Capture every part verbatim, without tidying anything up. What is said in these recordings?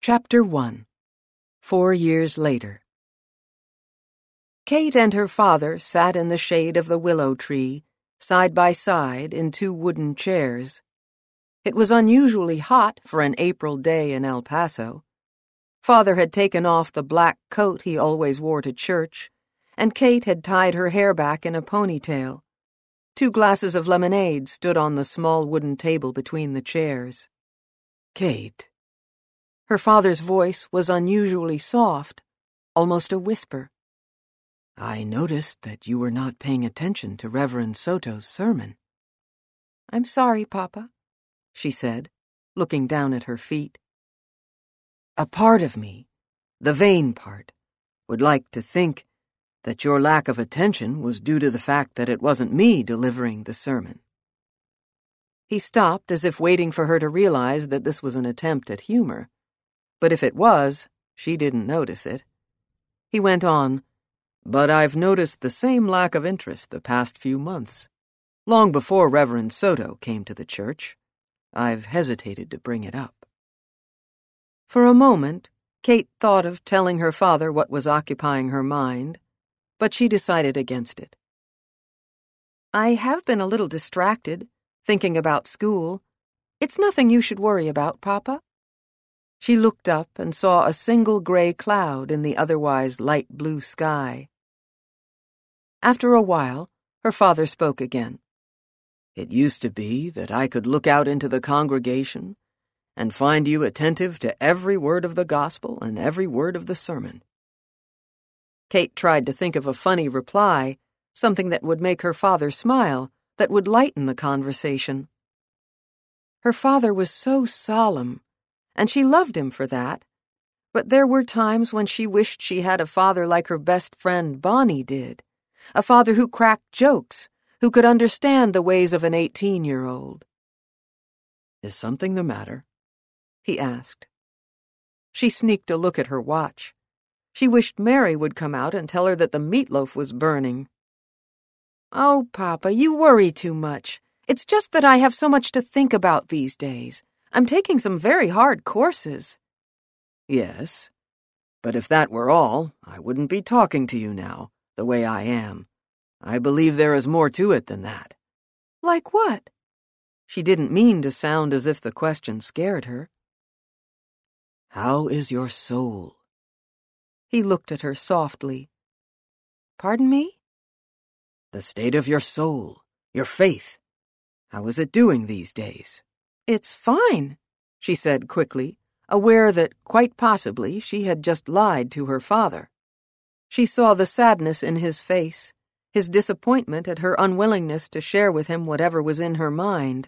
Chapter one. Four years later. Kate and her father sat in the shade of the willow tree, side by side in two wooden chairs. It was unusually hot for an April day in El Paso. Father had taken off the black coat he always wore to church, and Kate had tied her hair back in a ponytail. Two glasses of lemonade stood on the small wooden table between the chairs. Kate. Her father's voice was unusually soft, almost a whisper. I noticed that you were not paying attention to Reverend Soto's sermon. I'm sorry, Papa, she said, looking down at her feet. A part of me, the vain part, would like to think that your lack of attention was due to the fact that it wasn't me delivering the sermon. He stopped as if waiting for her to realize that this was an attempt at humor. But if it was, she didn't notice it. He went on, But I've noticed the same lack of interest the past few months. Long before Reverend Soto came to the church, I've hesitated to bring it up. For a moment, Kate thought of telling her father what was occupying her mind, but she decided against it. I have been a little distracted, thinking about school. It's nothing you should worry about, Papa. She looked up and saw a single gray cloud in the otherwise light blue sky. After a while, her father spoke again. It used to be that I could look out into the congregation and find you attentive to every word of the gospel and every word of the sermon. Kate tried to think of a funny reply, something that would make her father smile, that would lighten the conversation. Her father was so solemn, and she loved him for that, but there were times when she wished she had a father like her best friend Bonnie did, a father who cracked jokes, who could understand the ways of an eighteen-year-old. Is something the matter? He asked. She sneaked a look at her watch. She wished Mary would come out and tell her that the meatloaf was burning. Oh, Papa, you worry too much. It's just that I have so much to think about these days. I'm taking some very hard courses. Yes, but if that were all, I wouldn't be talking to you now, the way I am. I believe there is more to it than that. Like what? She didn't mean to sound as if the question scared her. How is your soul? He looked at her softly. Pardon me? The state of your soul, your faith. How is it doing these days? It's fine, she said quickly, aware that, quite possibly, she had just lied to her father. She saw the sadness in his face, his disappointment at her unwillingness to share with him whatever was in her mind.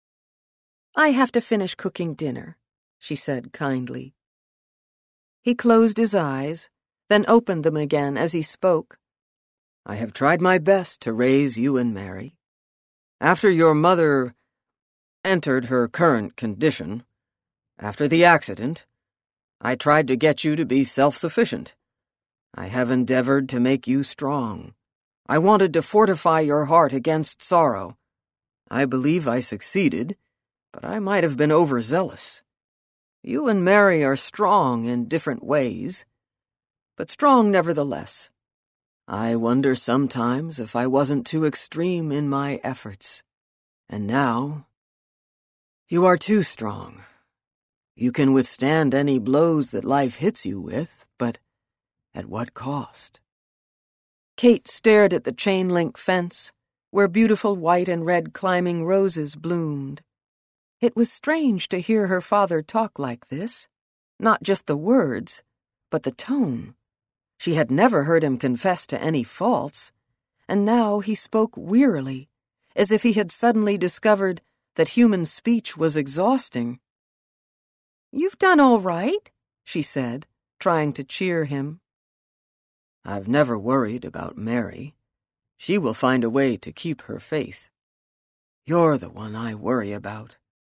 I have to finish cooking dinner, she said kindly. He closed his eyes, then opened them again as he spoke. I have tried my best to raise you and Mary. After your mother entered her current condition, after the accident, I tried to get you to be self-sufficient. I have endeavored to make you strong. I wanted to fortify your heart against sorrow. I believe I succeeded, but I might have been overzealous. You and Mary are strong in different ways, but strong nevertheless. I wonder sometimes if I wasn't too extreme in my efforts. And now, you are too strong. You can withstand any blows that life hits you with, but at what cost? Kate stared at the chain-link fence, where beautiful white and red climbing roses bloomed. It was strange to hear her father talk like this, not just the words, but the tone. She had never heard him confess to any faults, and now he spoke wearily, as if he had suddenly discovered that human speech was exhausting. You've done all right, she said, trying to cheer him. I've never worried about Mary. She will find a way to keep her faith. You're the one I worry about.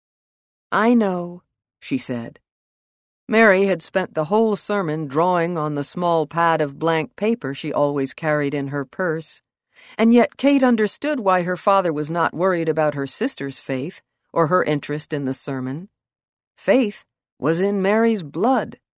I know, she said. Mary had spent the whole sermon drawing on the small pad of blank paper she always carried in her purse, and yet Kate understood why her father was not worried about her sister's faith or her interest in the sermon. Faith was in Mary's blood.